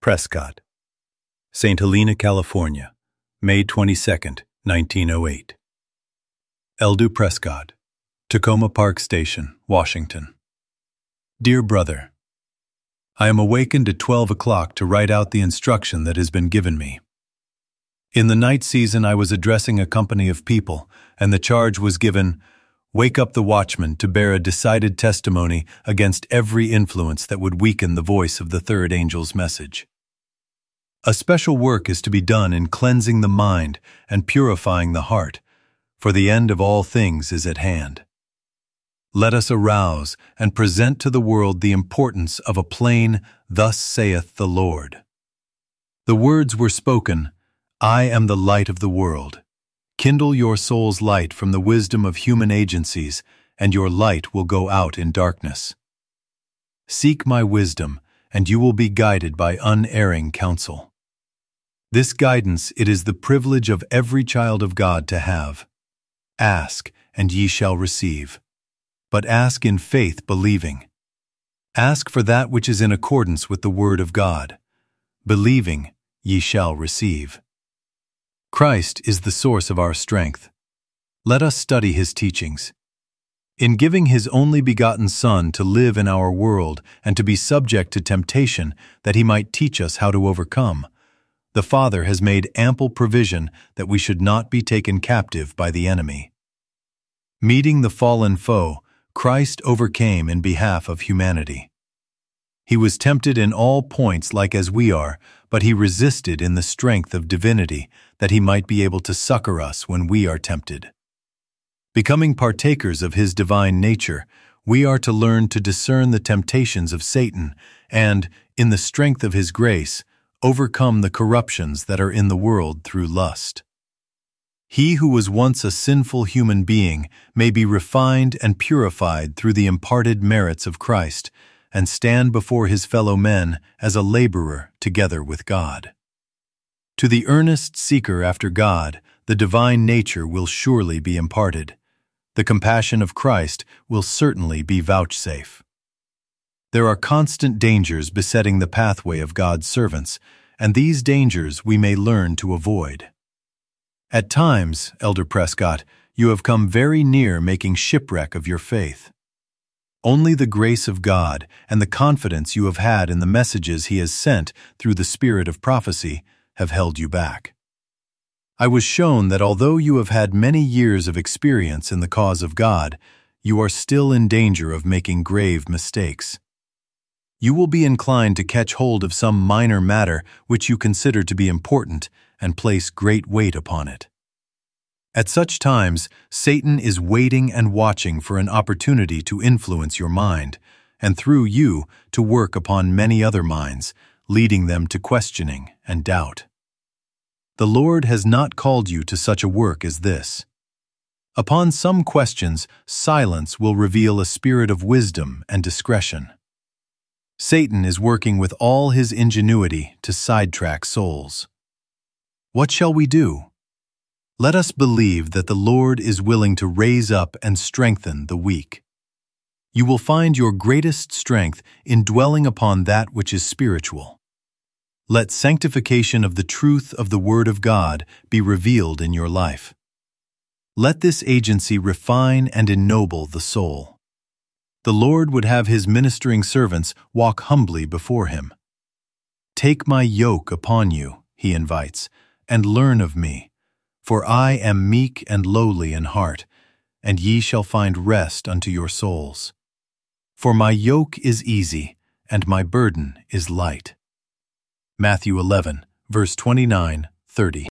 Prescott, St. Helena, California, May 22, 1908. Eldu Prescott, Tacoma Park Station, Washington. Dear Brother, I am awakened at 12 o'clock to write out the instruction that has been given me. In the night season I was addressing a company of people, and the charge was given, "Wake up the watchman to bear a decided testimony against every influence that would weaken the voice of the third angel's message." A special work is to be done in cleansing the mind and purifying the heart, for the end of all things is at hand. Let us arouse and present to the world the importance of a plain, "Thus saith the Lord." The words were spoken, "I am the light of the world. Kindle your soul's light from the wisdom of human agencies, and your light will go out in darkness. Seek my wisdom, and you will be guided by unerring counsel." This guidance it is the privilege of every child of God to have. Ask, and ye shall receive. But ask in faith, believing. Ask for that which is in accordance with the word of God. Believing, ye shall receive. Christ is the source of our strength. Let us study his teachings. In giving his only begotten Son to live in our world and to be subject to temptation that he might teach us how to overcome, the Father has made ample provision that we should not be taken captive by the enemy. Meeting the fallen foe, Christ overcame in behalf of humanity. He was tempted in all points like as we are, but he resisted in the strength of divinity, that he might be able to succor us when we are tempted. Becoming partakers of his divine nature, we are to learn to discern the temptations of Satan and, in the strength of his grace, overcome the corruptions that are in the world through lust. He who was once a sinful human being may be refined and purified through the imparted merits of Christ, and stand before his fellow men as a laborer together with God. To the earnest seeker after God, the divine nature will surely be imparted. The compassion of Christ will certainly be vouchsafed. There are constant dangers besetting the pathway of God's servants, and these dangers we may learn to avoid. At times, Elder Prescott, you have come very near making shipwreck of your faith. Only the grace of God and the confidence you have had in the messages he has sent through the spirit of prophecy have held you back. I was shown that although you have had many years of experience in the cause of God, you are still in danger of making grave mistakes. You will be inclined to catch hold of some minor matter which you consider to be important and place great weight upon it. At such times, Satan is waiting and watching for an opportunity to influence your mind, and through you to work upon many other minds, leading them to questioning and doubt. The Lord has not called you to such a work as this. Upon some questions, silence will reveal a spirit of wisdom and discretion. Satan is working with all his ingenuity to sidetrack souls. What shall we do? Let us believe that the Lord is willing to raise up and strengthen the weak. You will find your greatest strength in dwelling upon that which is spiritual. Let sanctification of the truth of the Word of God be revealed in your life. Let this agency refine and ennoble the soul. The Lord would have his ministering servants walk humbly before him. "Take my yoke upon you," he invites, "and learn of me, for I am meek and lowly in heart, and ye shall find rest unto your souls. For my yoke is easy, and my burden is light." Matthew 11, verse 29-30.